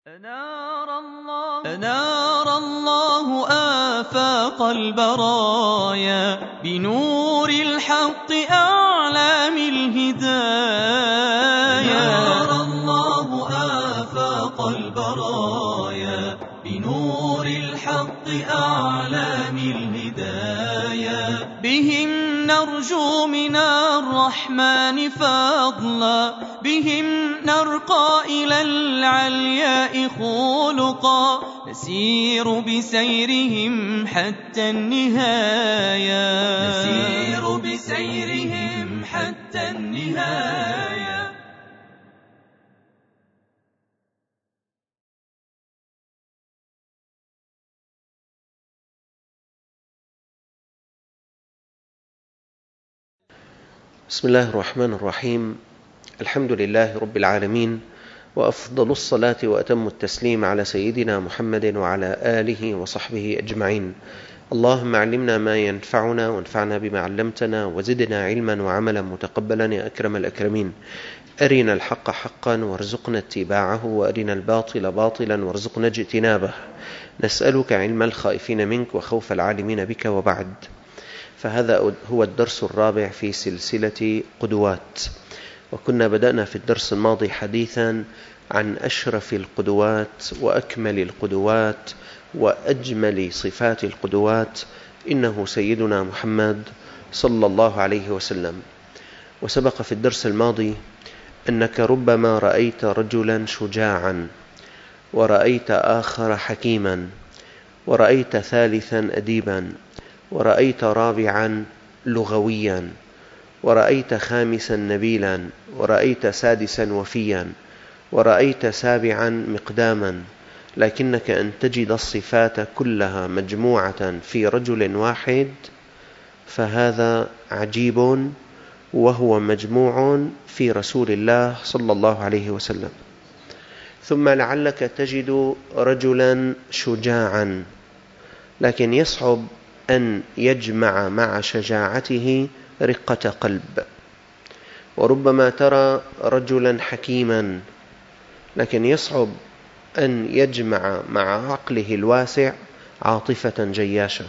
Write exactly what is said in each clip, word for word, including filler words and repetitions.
أنار الله, أنار الله آفاق البرايا بنور الحق أعلام الهدايا. أنار الله آفاق البرايا بنور الحق أعلام الهدايا. بهم نرجو من الرحمن فضلا، بهم نرقى إلى العلياء خلقا، نسير بسيرهم حتى النهاية، نسير بسيرهم حتى النهاية. بسم الله الرحمن الرحيم. الحمد لله رب العالمين، وأفضل الصلاة وأتم التسليم على سيدنا محمد وعلى آله وصحبه أجمعين. اللهم علمنا ما ينفعنا وانفعنا بما علمتنا وزدنا علما وعملا متقبلا يا أكرم الأكرمين. أرنا الحق حقا وارزقنا اتباعه، وأرنا الباطل باطلا وارزقنا اجتنابه. نسألك علم الخائفين منك وخوف العالمين بك، وبعد. فهذا هو الدرس الرابع في سلسلة قدوات، وكنا بدأنا في الدرس الماضي حديثا عن أشرف القدوات وأكمل القدوات وأجمل صفات القدوات، إنه سيدنا محمد صلى الله عليه وسلم. وسبق في الدرس الماضي أنك ربما رأيت رجلا شجاعا، ورأيت آخر حكيما، ورأيت ثالثا أديبا، ورأيت رابعا لغويا، ورأيت خامسا نبيلا، ورأيت سادسا وفيا، ورأيت سابعا مقداما. لكنك أن تجد الصفات كلها مجموعة في رجل واحد فهذا عجيب، وهو مجموع في رسول الله صلى الله عليه وسلم. ثم لعلك تجد رجلا شجاعا، لكن يصعب أن يجمع مع شجاعته رقة قلب. وربما ترى رجلا حكيما، لكن يصعب أن يجمع مع عقله الواسع عاطفة جياشة.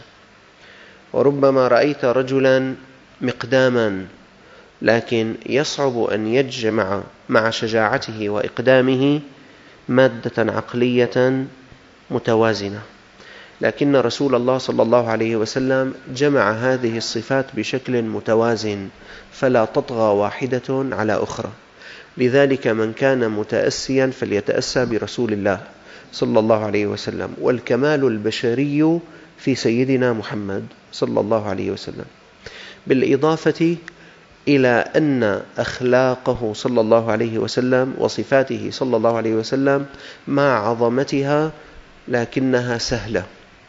وربما رأيت رجلا مقداما، لكن يصعب أن يجمع مع شجاعته وإقدامه مادة عقلية متوازنة. لكن رسول الله صلى الله عليه وسلم جمع هذه الصفات بشكل متوازن، فلا تطغى واحدة على أخرى. لذلك من كان متأسيا فليتأسى برسول الله صلى الله عليه وسلم، والكمال البشري في سيدنا محمد صلى الله عليه وسلم، بالإضافة إلى أن أخلاقه صلى الله عليه وسلم وصفاته صلى الله عليه وسلم مع عظمتها لكنها سهلة.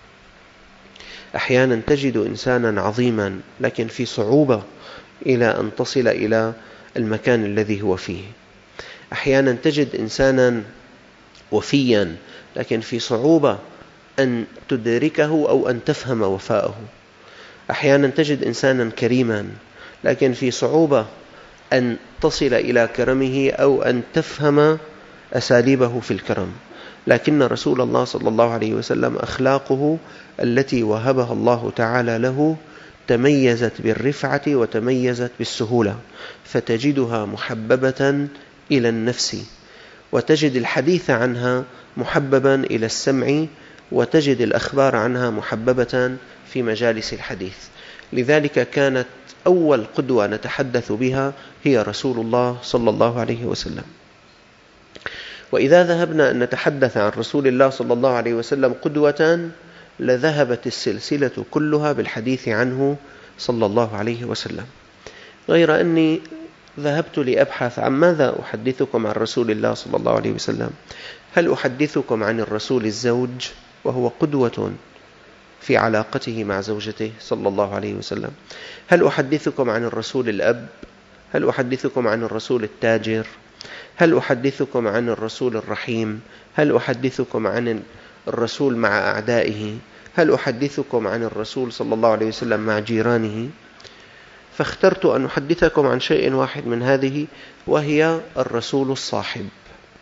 أحيانا تجد إنسانا عظيما لكن في صعوبة إلى أن تصل إلى المكان الذي هو فيه. أحيانا تجد إنسانا وفيا لكن في صعوبة أن تدركه أو أن تفهم وفاءه. أحيانا تجد إنسانا كريما لكن في صعوبة أن تصل إلى كرمه أو أن تفهم أساليبه في الكرم. لكن رسول الله صلى الله عليه وسلم أخلاقه التي وهبها الله تعالى له تميزت بالرفعة وتميزت بالسهولة، فتجدها محببة إلى النفس، وتجد الحديث عنها محببا إلى السمع، وتجد الأخبار عنها محببة في مجالس الحديث. لذلك كانت أول قدوة نتحدث بها هي رسول الله صلى الله عليه وسلم. وإذا ذهبنا أن نتحدث عن رسول الله صلى الله عليه وسلم قدوة لذهبت السلسلة كلها بالحديث عنه صلى الله عليه وسلم، غير أني ذهبت لأبحث عن ماذا أحدثكم عن رسول الله صلى الله عليه وسلم. هل أحدثكم عن الرسول الزوج وهو قدوة في علاقته مع زوجته صلى الله عليه وسلم؟ هل أحدثكم عن الرسول الأب؟ هل أحدثكم عن الرسول التاجر؟ هل أحدثكم عن الرسول الرحيم؟ هل أحدثكم عن الرسول مع أعدائه؟ هل أحدثكم عن الرسول صلى الله عليه وسلم مع جيرانه؟ فاخترت أن أحدثكم عن شيء واحد من هذه، وهي الرسول الصاحب.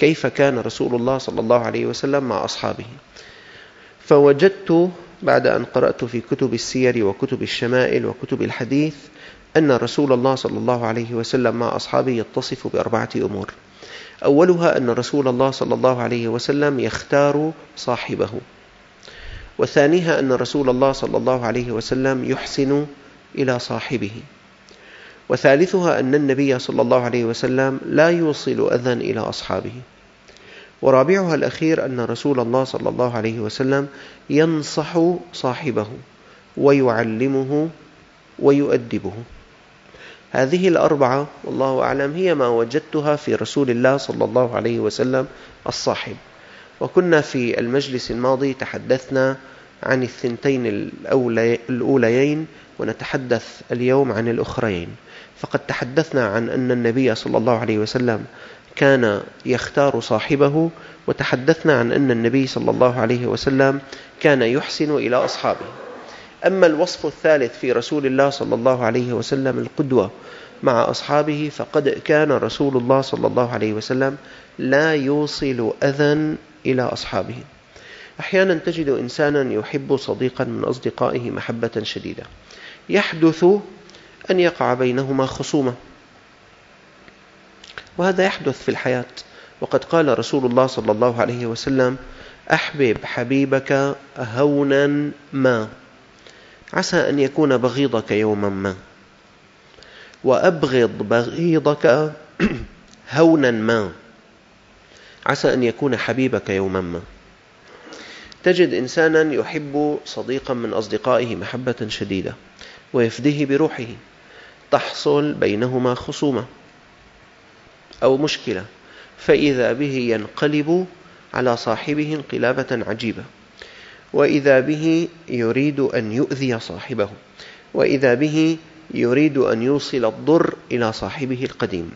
كيف كان رسول الله صلى الله عليه وسلم مع أصحابه. فوجدت بعد أن قرأت في كتب السير وكتب الشمائل وكتب الحديث أن رسول الله صلى الله عليه وسلم مع أصحابه يتصف بأربعة أمور. أولها أن رسول الله صلى الله عليه وسلم يختار صاحبه، وثانيها أن رسول الله صلى الله عليه وسلم يحسن إلى صاحبه، وثالثها أن النبي صلى الله عليه وسلم لا يوصل أذى إلى أصحابه، ورابعها الأخير أن رسول الله صلى الله عليه وسلم ينصح صاحبه ويعلمه ويؤدبه. هذه الأربعة والله أعلم هي ما وجدتها في رسول الله صلى الله عليه وسلم الصاحب. وكنا في المجلس الماضي تحدثنا عن الثنتين الأوليين، ونتحدث اليوم عن الأخرين. فقد تحدثنا عن أن النبي صلى الله عليه وسلم كان يختار صاحبه، وتحدثنا عن أن النبي صلى الله عليه وسلم كان يحسن إلى أصحابه. أما الوصف الثالث في رسول الله صلى الله عليه وسلم القدوة مع أصحابه، فقد كان رسول الله صلى الله عليه وسلم لا يوصل أذى إلى أصحابه. أحيانا تجد إنسانا يحب صديقا من أصدقائه محبة شديدة، يحدث أن يقع بينهما خصومة، وهذا يحدث في الحياة. وقد قال رسول الله صلى الله عليه وسلم: أحبب حبيبك هونا ما، عسى أن يكون بغيضك يوما ما، وأبغض بغيضك هونا ما، عسى أن يكون حبيبك يوما ما. تجد إنسانا يحب صديقا من أصدقائه محبة شديدة ويفديه بروحه، تحصل بينهما خصومة أو مشكلة، فإذا به ينقلب على صاحبه انقلابة عجيبة، وإذا به يريد أن يؤذي صاحبه، وإذا به يريد أن يوصل الضر إلى صاحبه القديم.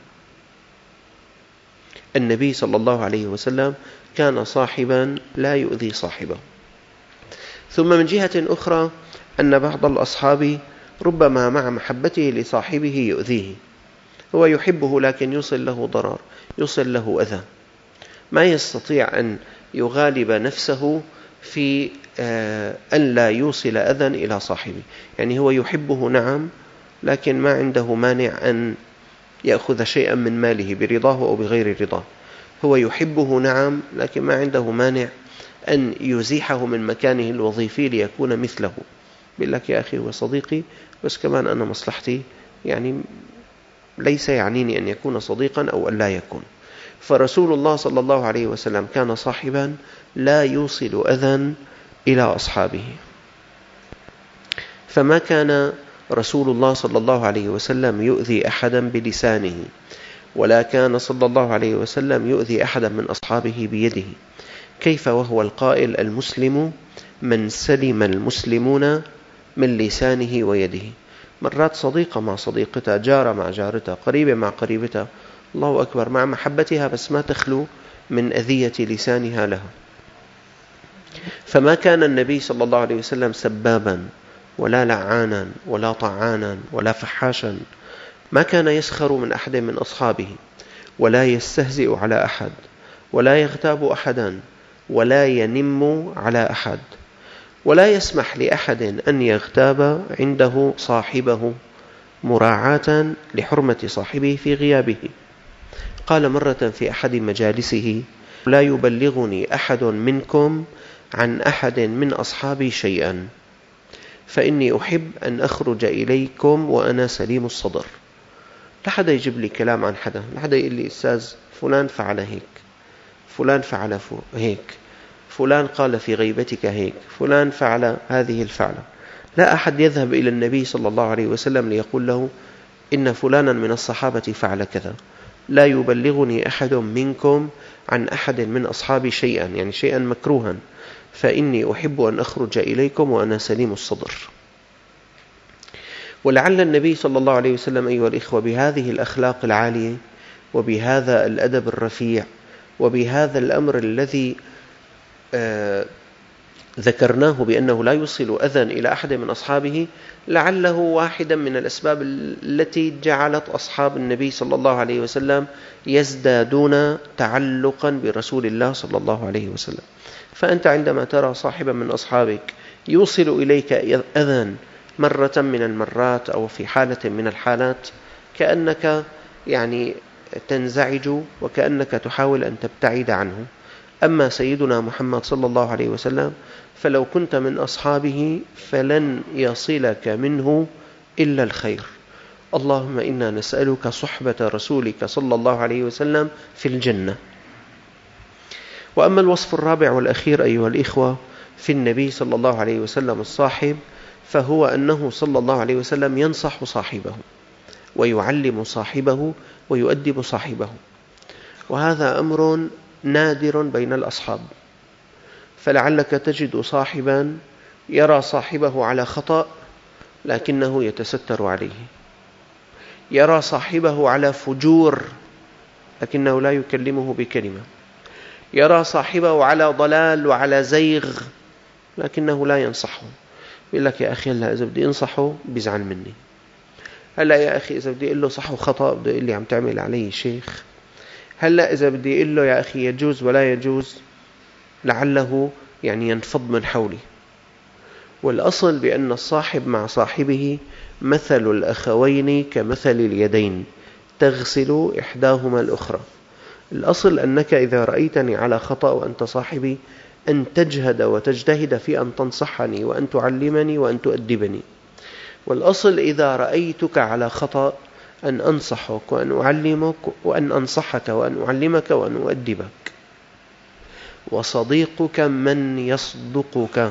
النبي صلى الله عليه وسلم كان صاحبا لا يؤذي صاحبه. ثم من جهة أخرى أن بعض الأصحاب ربما مع محبته لصاحبه يؤذيه، هو يحبه لكن يوصل له ضرر، يوصل له أذى، ما يستطيع أن يغالب نفسه في أن لا يوصل أذى إلى صاحبه. يعني هو يحبه نعم، لكن ما عنده مانع أن يأخذ شيئا من ماله برضاه أو بغير رضاه. هو يحبه نعم، لكن ما عنده مانع أن يزيحه من مكانه الوظيفي ليكون مثله. بيقول لك يا أخي هو صديقي، بس كمان أنا مصلحتي يعني ليس يعنيني أن يكون صديقا أو أن لا يكون. فرسول الله صلى الله عليه وسلم كان صاحبا لا يوصل أذى إلى أصحابه. فما كان رسول الله صلى الله عليه وسلم يؤذي أحدا بلسانه، ولا كان صلى الله عليه وسلم يؤذي أحدا من أصحابه بيده. كيف وهو القائل: المسلم من سلم المسلمون من لسانه ويده. مرات صديقة مع صديقتها، جارة مع جارتها، قريبة مع قريبتها، الله أكبر، مع محبتها بس ما تخلو من أذية لسانها لها. فما كان النبي صلى الله عليه وسلم سبابا ولا لعانا ولا طعانا ولا فحاشا، ما كان يسخر من أحد من أصحابه، ولا يستهزئ على أحد، ولا يغتاب أحدا، ولا ينم على أحد، ولا يسمح لأحد أن يغتاب عنده صاحبه مراعاة لحرمة صاحبه في غيابه. قال مرة في أحد مجالسه: لا يبلغني أحد منكم عن أحد من أصحابي شيئا، فإني أحب أن أخرج إليكم وأنا سليم الصدر. لا حدا يجيب لي كلام عن حدا، لا حدا يقول لي أستاذ فلان فعل هيك، فلان فعل هيك، فلان قال في غيبتك هيك، فلان فعل هذه الفعلة. لا أحد يذهب إلى النبي صلى الله عليه وسلم ليقول له إن فلانا من الصحابة فعل كذا. لا يبلغني أحد منكم عن أحد من أصحابي شيئا، يعني شيئا مكروها، فإني أحب أن أخرج إليكم وأنا سليم الصدر. ولعل النبي صلى الله عليه وسلم أيها الإخوة بهذه الأخلاق العالية وبهذا الأدب الرفيع وبهذا الأمر الذي ذكرناه بأنه لا يوصل أذى إلى أحد من أصحابه لعله واحدا من الأسباب التي جعلت أصحاب النبي صلى الله عليه وسلم يزدادون تعلقا برسول الله صلى الله عليه وسلم. فأنت عندما ترى صاحبا من أصحابك يوصل إليك أذى مرة من المرات أو في حالة من الحالات، كأنك يعني تنزعج وكأنك تحاول أن تبتعد عنه. أما سيدنا محمد صلى الله عليه وسلم فلو كنت من أصحابه فلن يصلك منه إلا الخير. اللهم إنا نسألك صحبة رسولك صلى الله عليه وسلم في الجنة. وأما الوصف الرابع والأخير أيها الإخوة في النبي صلى الله عليه وسلم الصاحب، فهو أنه صلى الله عليه وسلم ينصح صاحبه ويعلم صاحبه ويؤدب صاحبه، وهذا أمر نادر بين الأصحاب. فلعلك تجد صاحبا يرى صاحبه على خطأ لكنه يتستر عليه، يرى صاحبه على فجور لكنه لا يكلمه بكلمة، يرى صاحبه على ضلال وعلى زيغ لكنه لا ينصحه. يقول لك يا أخي هلا إذا بدي أنصحه بيزعل مني، هلا يا أخي إذا بدي أقول له صح وخطأ بده يقول لي عم تعمل علي شيخ، هلا إذا بدي أقول له يا أخي يجوز ولا يجوز لعله يعني ينفض من حولي. والأصل بأن الصاحب مع صاحبه مثل الأخوين كمثل اليدين تغسل إحداهما الأخرى. الأصل أنك إذا رأيتني على خطأ وأنت صاحبي أن تجهد وتجتهد في أن تنصحني وأن تعلمني وأن تؤدبني. والأصل إذا رأيتك على خطأ أن أنصحك وأن أعلمك وأن أنصحك وأن أعلمك وأن أؤدبك. وصديقك من يصدقك.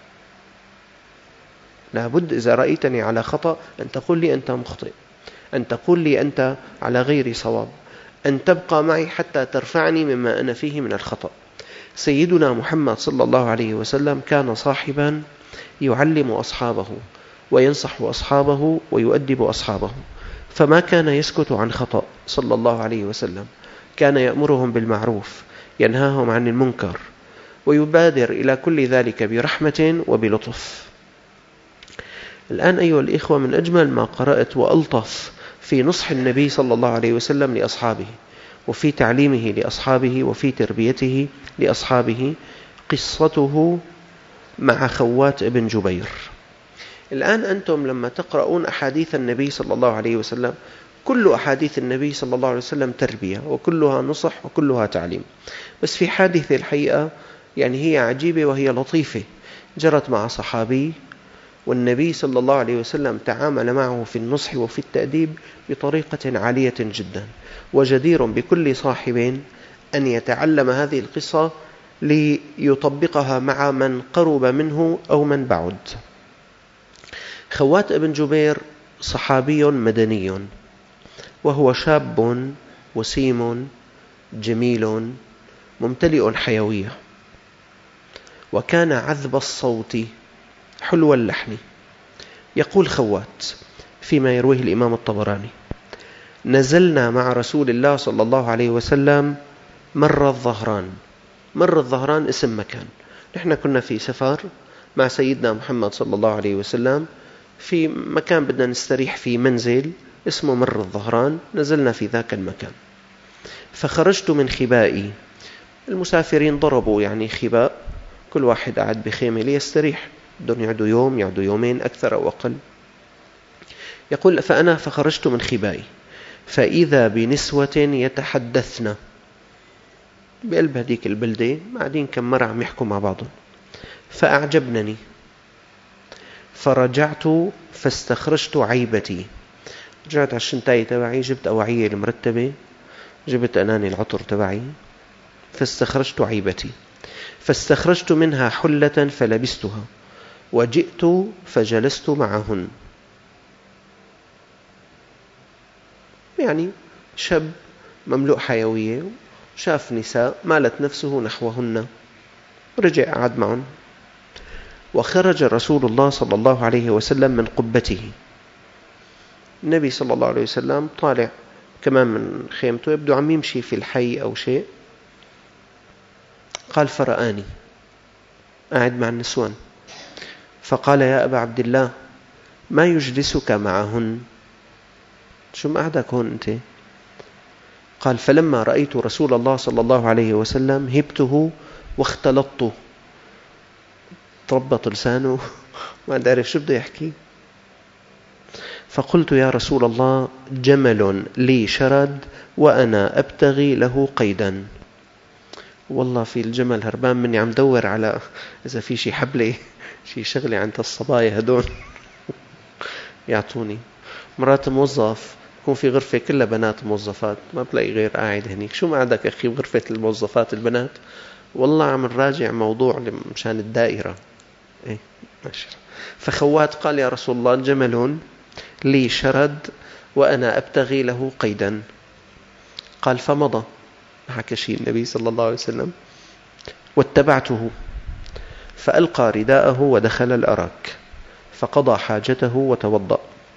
لابد إذا رأيتني على خطأ أن تقول لي أنت مخطئ، أن تقول لي أنت على غير صواب، أن تبقى معي حتى ترفعني مما أنا فيه من الخطأ. سيدنا محمد صلى الله عليه وسلم كان صاحبا يعلم أصحابه وينصح أصحابه ويؤدب أصحابه، فما كان يسكت عن خطأ صلى الله عليه وسلم، كان يأمرهم بالمعروف ينهاهم عن المنكر ويبادر إلى كل ذلك برحمة وبلطف. الآن أيها الإخوة، من أجمل ما قرأت وألطف في نصح النبي صلى الله عليه وسلم لأصحابه وفي تعليمه لأصحابه وفي تربيته لأصحابه قصته مع خوات ابن جبير. الآن أنتم لما تقرؤون أحاديث النبي صلى الله عليه وسلم، كل أحاديث النبي صلى الله عليه وسلم تربية وكلها نصح وكلها تعليم، بس في حادثة الحقيقة يعني هي عجيبة وهي لطيفة جرت مع صحابي، والنبي صلى الله عليه وسلم تعامل معه في النصح وفي التأديب بطريقة عالية جدا، وجدير بكل صاحب أن يتعلم هذه القصة ليطبقها مع من قرب منه أو من بعد. خوات ابن جبير صحابي مدني، وهو شاب وسيم جميل ممتلئ حيوية، وكان عذب الصوت حلو اللحن. يقول خوات فيما يرويه الإمام الطبراني: نزلنا مع رسول الله صلى الله عليه وسلم مر الظهران. مر الظهران اسم مكان، نحن كنا في سفر مع سيدنا محمد صلى الله عليه وسلم في مكان بدنا نستريح في منزل اسمه مر الظهران، نزلنا في ذاك المكان. فخرجت من خبائي، المسافرين ضربوا يعني خباء، كل واحد قاعد بخيمة ليستريح، بدهم يعدوا يوم يعدوا يومين أكثر أو أقل. يقول: فأنا فخرجت من خبائي فإذا بنسوة يتحدثن بقلب هذيك البلدة، قاعدين كم مرة عم يحكوا مع بعضهم، فأعجبنني فرجعت فاستخرجت عيبتي. رجعت على الشنطاية تبعي، جبت أوعية المرتبة، جبت أناني العطر تبعي، فاستخرجت عيبتي، فاستخرجت منها حلة فلبستها وجئت فجلست معهن. يعني شاب مملوء حيوية شاف نساء مالت نفسه نحوهن، رجع قعد معهم. وخرج رسول الله صلى الله عليه وسلم من قبته. النبي صلى الله عليه وسلم طالع كمان من خيمته، يبدو عم يمشي في الحي أو شيء. قال: فرآني، قاعد مع النسوان. فقال يا أبا عبد الله ما يجلسك معهن؟ شو مقعدك هون أنت؟ قال فلما رأيت رسول الله صلى الله عليه وسلم هبته واختلطته. تربط لسانه ما أعرف شو بده يحكي. فقلت يا رسول الله جمل لي شرد وأنا أبتغي له قيدا. والله في الجمل هربان مني، عم دور على إذا في شي حبلة شي شغلة عند الصبايا هدول يعطوني. مرات موظف يكون في غرفة كلها بنات موظفات، ما بلاقي غير قاعد هنيك. شو قعدك أخي بغرفة الموظفات البنات؟ والله عم نراجع موضوع مشان الدائرة. إيه ماشي. فخوات قال يا رسول الله جمل لي شرد وأنا أبتغي له قيدا. قال فمضى، ما حكى شيء النبي صلى الله عليه وسلم. واتبعته فألقى رداءه ودخل الأراك فقضى حاجته وتوضأ،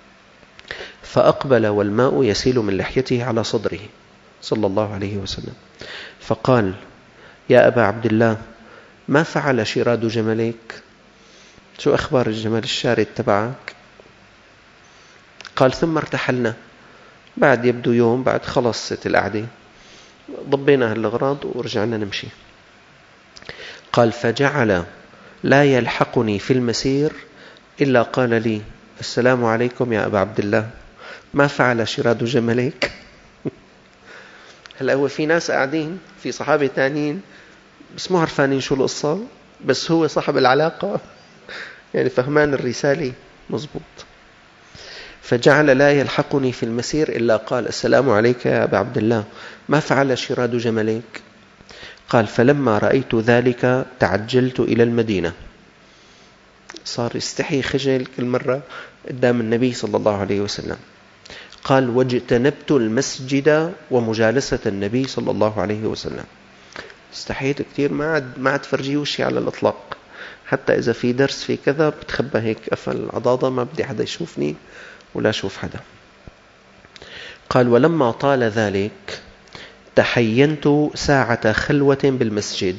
فأقبل والماء يسيل من لحيته على صدره صلى الله عليه وسلم. فقال يا أبا عبد الله ما فعل شراد جمليك؟ شو أخبار الجمل الشارد تبعك؟ قال ثم ارتحلنا، بعد يبدو يوم بعد خلصت القعدة ضبينا هالأغراض ورجعنا نمشي. قال فجعل لا يلحقني في المسير إلا قال لي السلام عليكم يا أبا عبد الله ما فعل شراد جمليك؟ هلأ هو في ناس قاعدين في صحابة تانيين بس مو عرفانين شو القصة، بس هو صاحب العلاقة يعني فهمان الرسالة مزبوط. فجعل لا يلحقني في المسير إلا قال السلام عليك يا أبا عبد الله ما فعل شراد جمليك؟ قال فلما رأيت ذلك تعجلت إلى المدينة. صار يستحي خجل كل مرة قدام النبي صلى الله عليه وسلم. قال واجتنبت المسجد ومجالسة النبي صلى الله عليه وسلم. استحيت كثير، ما عاد ما عاد فرجيه وشي على الإطلاق، حتى إذا في درس في كذا بتخبى هيك قفل عضاضة، ما بدي حدا يشوفني ولا أشوف حدا. قال ولما طال ذلك تحينت ساعة خلوة بالمسجد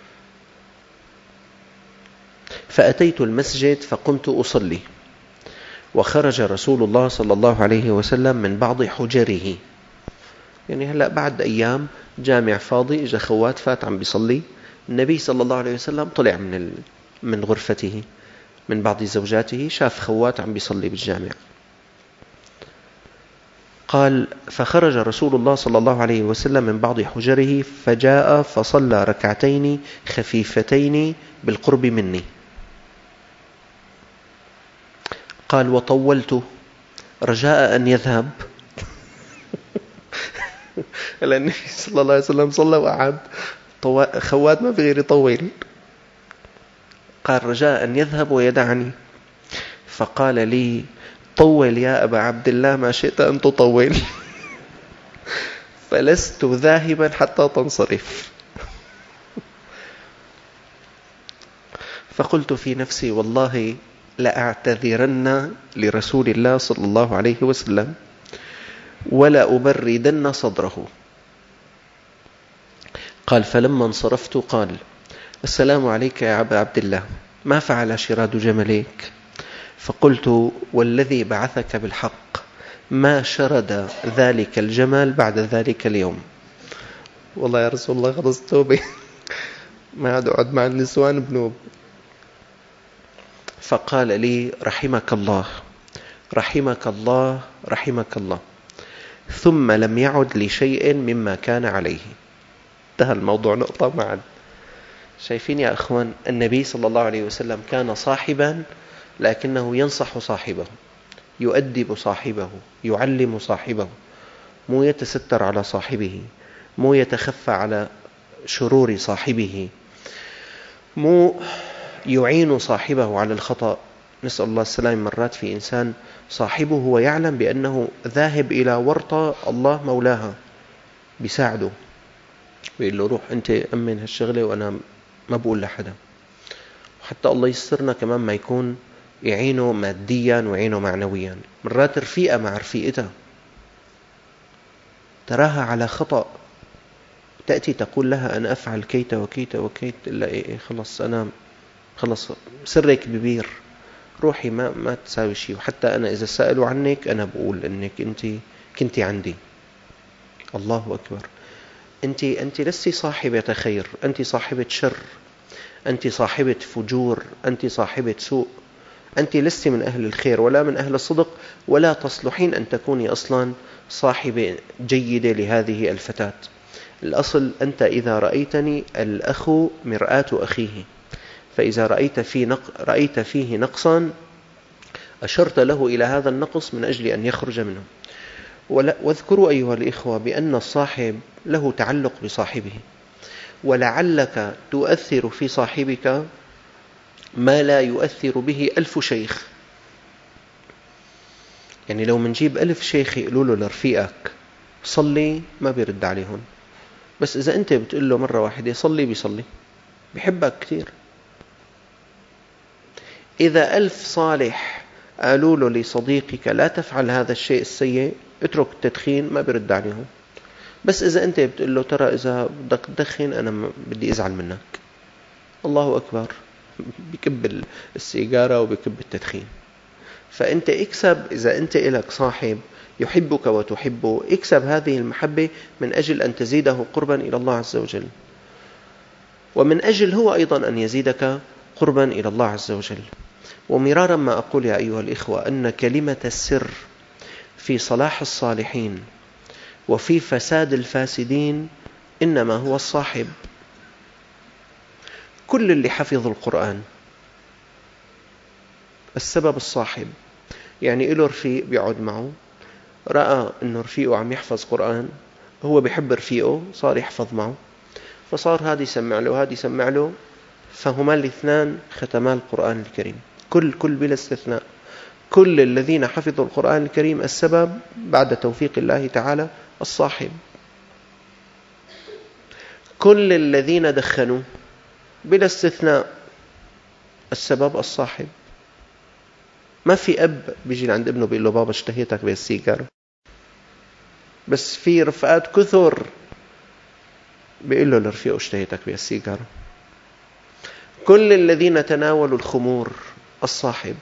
فأتيت المسجد فقمت أصلي، وخرج رسول الله صلى الله عليه وسلم من بعض حجره. يعني هلأ بعد أيام جامع فاضي، إجا خوات فات عم بيصلي، النبي صلى الله عليه وسلم طلع من من غرفته من بعض زوجاته، شاف خوات عم بيصلي بالجامع. قال فخرج رسول الله صلى الله عليه وسلم من بعض حجره فجاء فصلى ركعتين خفيفتين بالقرب مني. قال وطولت رجاء أن يذهب. لأن النبي صلى الله عليه وسلم صلى وقعد، خوات ما بغير يطول. قال رجاء أن يذهب ويدعني. فقال لي طول يا أبا عبد الله ما شئت أن تطول فلست ذاهبا حتى تنصرف. فقلت في نفسي والله لأعتذرن لرسول الله صلى الله عليه وسلم ولا أبردن صدره. قال فلما انصرفت قال السلام عليك يا أبا عبد الله ما فعل شراد جمليك؟ فقلت والذي بعثك بالحق ما شرد ذلك الجمل بعد ذلك اليوم. والله يا رسول الله خلص توبة ما عاد أقعد مع النسوان بنوب. فقال لي رحمك الله رحمك الله رحمك الله، ثم لم يعد لشيء مما كان عليه. انتهى الموضوع نقطة ما عاد. شايفين يا أخوان النبي صلى الله عليه وسلم كان صاحبا لكنه ينصح صاحبه، يؤدب صاحبه، يعلم صاحبه، مو يتستر على صاحبه، مو يتخفى على شرور صاحبه، مو يعين صاحبه على الخطأ. نسأل الله السلام. مرات في إنسان صاحبه هو يعلم بأنه ذاهب إلى ورطة الله مولاها بيساعده، بيقول له روح أنت أمن هالشغلة وأنا ما بقول لحدا. وحتى الله يسترنا كمان ما يكون يعينه ماديا ويعينه معنويا. مرات رفيقة مع رفيقتها تراها على خطأ، تأتي تقول لها أنا أفعل كيت وكيت وكيت، إلا إيه خلص أنا خلص سرك ببير، روحي ما ما تساوي شيء. وحتى أنا إذا سألوا عنك أنا بقول إنك أنت كنتي عندي. الله أكبر. أنت أنت لستي صاحبة خير، أنت صاحبة شر، أنت صاحبة فجور، أنت صاحبة سوء. أنت لست من أهل الخير ولا من أهل الصدق، ولا تصلحين أن تكوني أصلا صاحبة جيدة لهذه الفتاة. الأصل أنت إذا رأيتني الأخ مرآة أخيه، فإذا رأيت فيه, نق... رأيت فيه نقصا أشرت له إلى هذا النقص من أجل أن يخرج منه. واذكروا أيها الإخوة بأن الصاحب له تعلق بصاحبه، ولعلك تؤثر في صاحبك ما لا يؤثر به ألف شيخ. يعني لو منجيب ألف شيخ يقولوا له لرفيقك صلي ما بيرد عليهم، بس إذا أنت بتقول له مرة واحدة صلي بيصلي، بيحبك كثير. إذا ألف صالح قالوا له لصديقك لا تفعل هذا الشيء السيء، اترك التدخين، ما بيرد عليهم. بس إذا أنت بتقول له ترى إذا بدك تدخن أنا بدي أزعل منك، الله أكبر، بكب السيجارة وبكب التدخين. فأنت اكسب، إذا أنت إلك صاحب يحبك وتحبه، اكسب هذه المحبة من أجل أن تزيده قربا إلى الله عز وجل، ومن أجل هو أيضا أن يزيدك قربا إلى الله عز وجل. ومرارا ما أقول يا أيها الإخوة أن كلمة السر في صلاح الصالحين وفي فساد الفاسدين إنما هو الصاحب. كل اللي حفظوا القرآن السبب الصاحب. يعني إله رفيق بيقعد معه، رأى إنه رفيقه عم يحفظ قرآن، هو بيحب رفيقه صار يحفظ معه، فصار هذا يسمع له هذا يسمع له، فهما الاثنان ختما القرآن الكريم. كل كل بلا استثناء، كل الذين حفظوا القرآن الكريم السبب بعد توفيق الله تعالى الصاحب. كل الذين دخنوا بلا استثناء السبب الصاحب. ما في أب بيجي عند ابنه بيقول له بابا اشتهيتك بالسيجارة، بس في رفقات كثر بيقول له لرفيقه اشتهيتك بالسيجارة. كل الذين تناولوا الخمور الصاحب.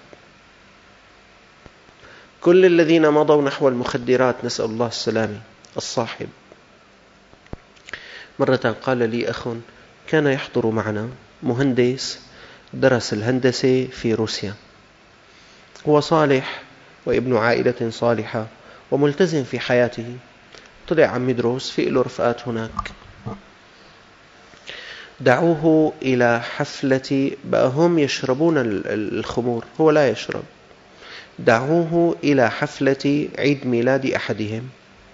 كل الذين مضوا نحو المخدرات نسأل الله السلامة الصاحب. مرة قال لي أخ كان يحضر معنا مهندس درس الهندسة في روسيا، هو صالح وابن عائلة صالحة وملتزم في حياته، طلع عم يدرس في له رفقات هناك، دعوه إلى حفلة، بقى هم يشربون الخمور هو لا يشرب، دعوه إلى حفلة عيد ميلاد أحدهم،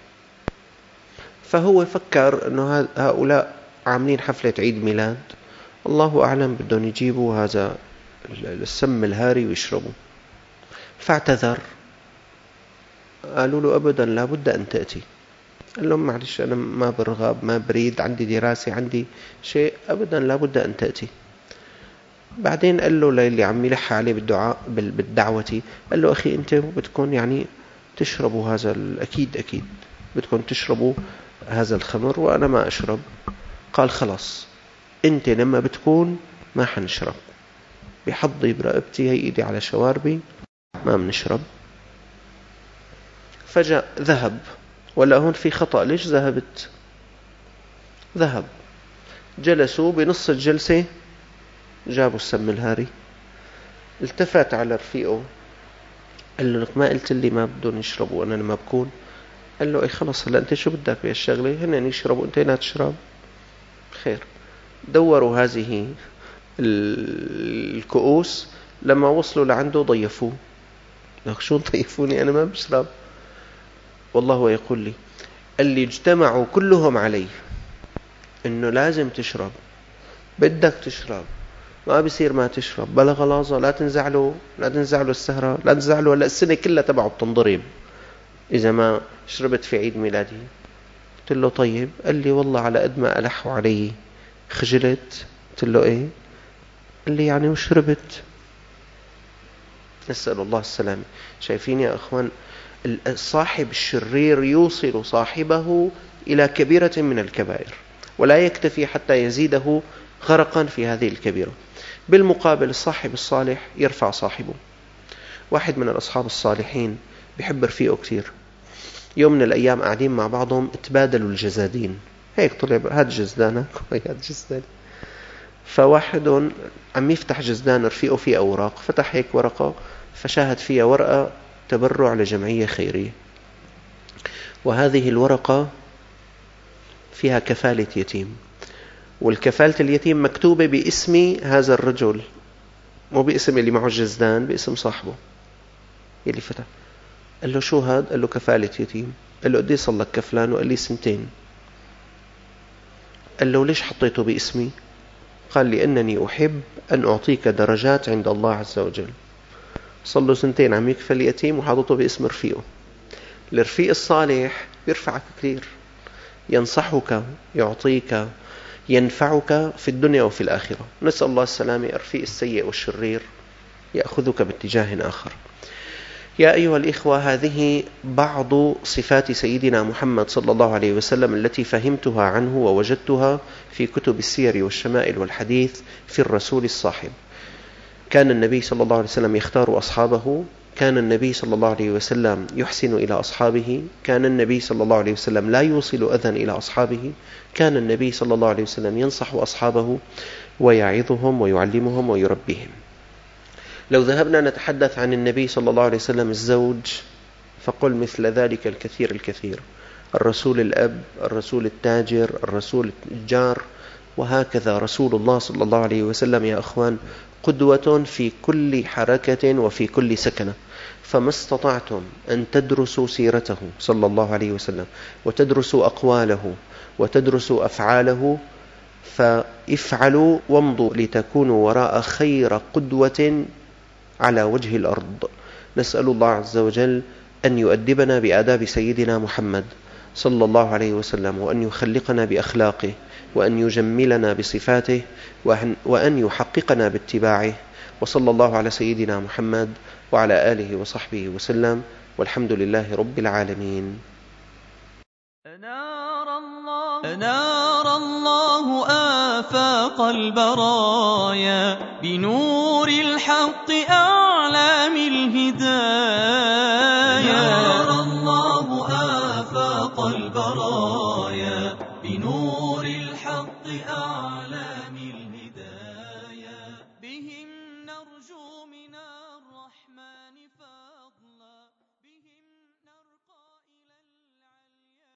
فهو فكر أنه هؤلاء عاملين حفلة عيد ميلاد، الله أعلم بدهم يجيبوا هذا السم الهاري ويشربوا، فاعتذر. قالوا له أبدا لا بد أن تأتي. قال لهم معلش أنا ما برغب ما بريد، عندي دراسة عندي شيء، أبدا لا بد أن تأتي. بعدين قال له للي عم يلح عليه بالدعاء بالدعوة، قال له أخي أنت بدكم يعني تشربوا هذا، أكيد أكيد بدكم تشربوا هذا الخمر وأنا ما أشرب. قال خلاص أنت لما بتكون ما حنشرب، بحضي برقبتي هي إيدي على شواربي ما بنشرب. فجاء ذهب، ولا هون في خطأ، ليش ذهبت؟ ذهب، جلسوا بنص الجلسة جابوا السم الهاري، التفت على رفيقه قال له لك ما قلت لي ما بدهم يشربوا أنا لما بكون؟ قال له اي خلص هلا انت شو بدك بهالشغله، هن يشربوا انت لا تشرب، خير. دوروا هذه الكؤوس، لما وصلوا لعنده ضيفوه. لك شو ضيفوني انا ما بشرب؟ والله هو يقول لي اللي اجتمعوا كلهم عليه انه لازم تشرب، بدك تشرب، ما بيصير ما تشرب، بلا غلاظه، لا تنزعلوا لا تنزعلوا السهره، لا تنزعلوا هلا السنه كلها تبعه بتنضرب إذا ما شربت في عيد ميلادي. قلت له طيب، قال لي والله على قد ما ألحوا علي خجلت. قلت له إيه؟ قال لي يعني وشربت. نسأل الله السلامة. شايفين يا أخوان، الصاحب الشرير يوصل صاحبه إلى كبيرة من الكبائر، ولا يكتفي حتى يزيده غرقا في هذه الكبيرة. بالمقابل الصاحب الصالح يرفع صاحبه. واحد من الأصحاب الصالحين بيحب رفيقه كتير، يوم من الأيام قاعدين مع بعضهم تبادلوا الجزادين، هيك طلع هاد جزدانك وهاد جزدان. فواحد عم يفتح جزدان رفيقه فيه أوراق، فتح هيك ورقة فشاهد فيها ورقة تبرع لجمعية خيرية، وهذه الورقة فيها كفالة يتيم، والكفالة اليتيم مكتوبة باسم هذا الرجل، مو باسم اللي معه الجزدان، باسم صاحبه يلي فتح. قال له شو هاد؟ قال له كفالة يتيم. قال له قديه صار لك كفلان؟ وقال لي سنتين. قال له ليش حطيته باسمي؟ قال لأنني أحب أن أعطيك درجات عند الله عز وجل. صار له سنتين عم يكفل يتيم وحاطته باسم رفيقه. الرفيق الصالح بيرفعك كثير، ينصحك، يعطيك، ينفعك في الدنيا وفي الآخرة. نسأل الله السلامة. الرفيق السيء والشرير يأخذك باتجاه آخر. يا أيها الإخوة، هذه بعض صفات سيدنا محمد صلى الله عليه وسلم التي فهمتها عنه ووجدتها في كتب السير والشمائل والحديث في الرسول الصاحب. كان النبي صلى الله عليه وسلم يختار أصحابه، كان النبي صلى الله عليه وسلم يحسن إلى أصحابه، كان النبي صلى الله عليه وسلم لا يوصل أذى إلى أصحابه، كان النبي صلى الله عليه وسلم ينصح أصحابه ويعظهم ويعلمهم ويربيهم. لو ذهبنا نتحدث عن النبي صلى الله عليه وسلم الزوج فقل مثل ذلك الكثير الكثير، الرسول الأب، الرسول التاجر، الرسول الجار، وهكذا رسول الله صلى الله عليه وسلم يا أخوان قدوة في كل حركة وفي كل سكنة. فما استطعتم أن تدرسوا سيرته صلى الله عليه وسلم وتدرسوا أقواله وتدرسوا أفعاله فافعلوا وامضوا لتكونوا وراء خير قدوة على وجه الأرض. نسأل الله عز وجل أن يؤدبنا بآداب سيدنا محمد صلى الله عليه وسلم، وأن يخلقنا بأخلاقه، وأن يجملنا بصفاته، وأن يحققنا باتباعه. وصلى الله على سيدنا محمد وعلى آله وصحبه وسلم، والحمد لله رب العالمين. أنار الله, أنار الله آفاق البرايا بنور الحق أعلى من